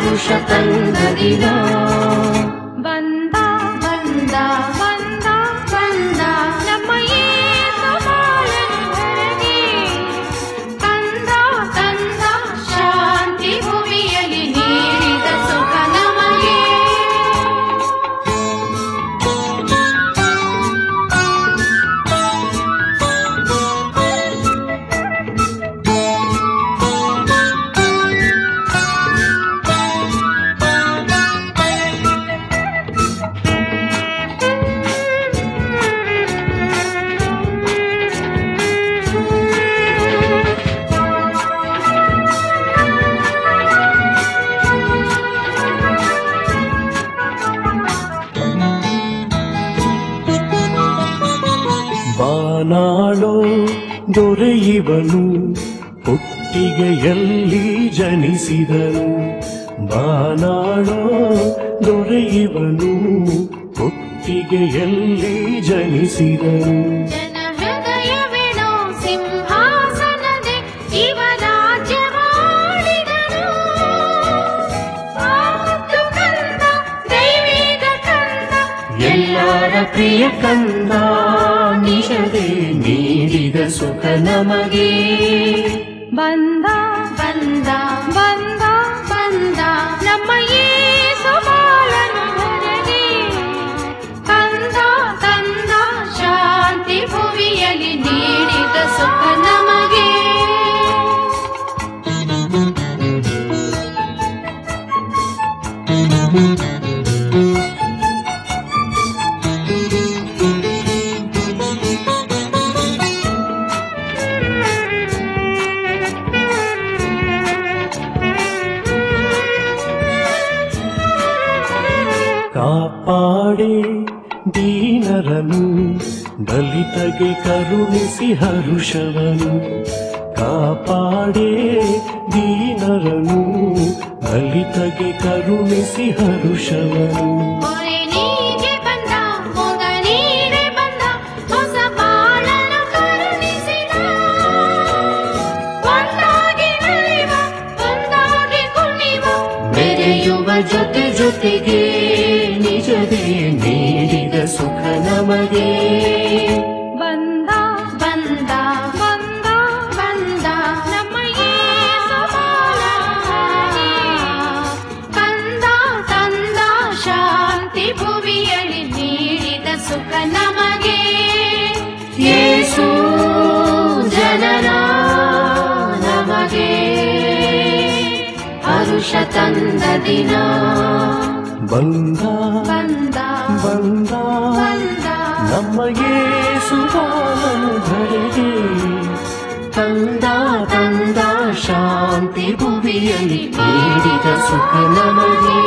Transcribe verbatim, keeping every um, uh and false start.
ಹರುಷ ತಂದ ದಿನ. ಬಂದ ಬಂದ ಬಂದ ಬಂದ ನಮ್ಮ ಯೇಸು ಬಾಳನು ಧರೆಗೆ ತಂದ ತಂದ ಶಾಂತಿ ಭುವಿಯಲ್ಲಿ ನೀಡಿದ ಸುಖ ನಮಗೆ. ಬಾನಾಳೋ ದೊರೆಯುವನು ಹುಟ್ಟಿಗೆಯಲ್ಲಿ ಜನಿಸಿದನು. ಬಾನಾಳೋ ದೊರೆಯುವನು ಹುಟ್ಟಿಗೆಯಲ್ಲಿ ಜನಿಸಿದನು. ಜನ ಹೃದಯವೇನೋ ಸಿಂಹಾಸನದೆ ಇವ ರಾಜ್ಯವಾಡಿದನು. ಆತು ಕಂದ ದೈವಿಕ ಕಂದ ಎಲ್ಲರ ಪ್ರಿಯ ಕಂದ ನಿಜದೇ ನೀಡಿದ ಸುಖ ನಮಗೆ. ಬಂದ ಬಂದ ಬಂದ ಬಂದ ನಮ್ಮ ಯೇಸು ಬಾಳನು ಧರೆಗೆ ತಂದ ತಂದ ಶಾಂತಿ ಭುವಿಯಲ್ಲಿ ನೀಡಿದ ಸುಖ ನಮಗೆ. ಕಾಪಾಡೆ ದೀನರನು ದಲಿತಗೆ ಕರುಣಿಸಿ ಹರುಷವನು. ಕಾಪಾಡೆ ದೀನರನು ದಲಿತಗೆ ಕರುಣಿಸಿ ಹರುಷವನು. ಮೊರೆನೀಗೆ ಬಂದ ಮೊಗನೀಗೆ ಬಂದ ಹೊಸ ಬಾಳನ್ನು ಕರುಣಿಸಿದ. ಒಂದಾಗಿ ನಲಿವ ಒಂದಾಗಿ ಕುಣಿವ ಬೆರೆಯುವ ಜೊತೆ ಜೊತೆಗೆ ನಿಜದೇ ನೀಡಿದ ಸುಖ ನಮಗೆ. ಬಂದ ಬಂದ ಬಂದ ಬಂದ ನಮ್ಮ ಯೇಸು ಬಾಳನು ತಂದ ತಂದ ಶಾಂತಿ ಭುವಿಯಲ್ಲಿ ನೀಡಿದ ಸುಖ ನಮಗೆ. ಯೇಸು ಜನರ ನಮಗೆ ಹರುಷ ತಂದ ದಿನ. ಬಂದ ಬಂದ ಬಂದ ಬಂದ ನಮ್ಮ ಯೇಸು ಬಾಳನು ಧರೆಗೆ ತಂದ ತಂದ ಶಾಂತಿ ಭುವಿಯಲ್ಲಿ ನೀಡಿದ ಸುಖ ನಮಗೆ.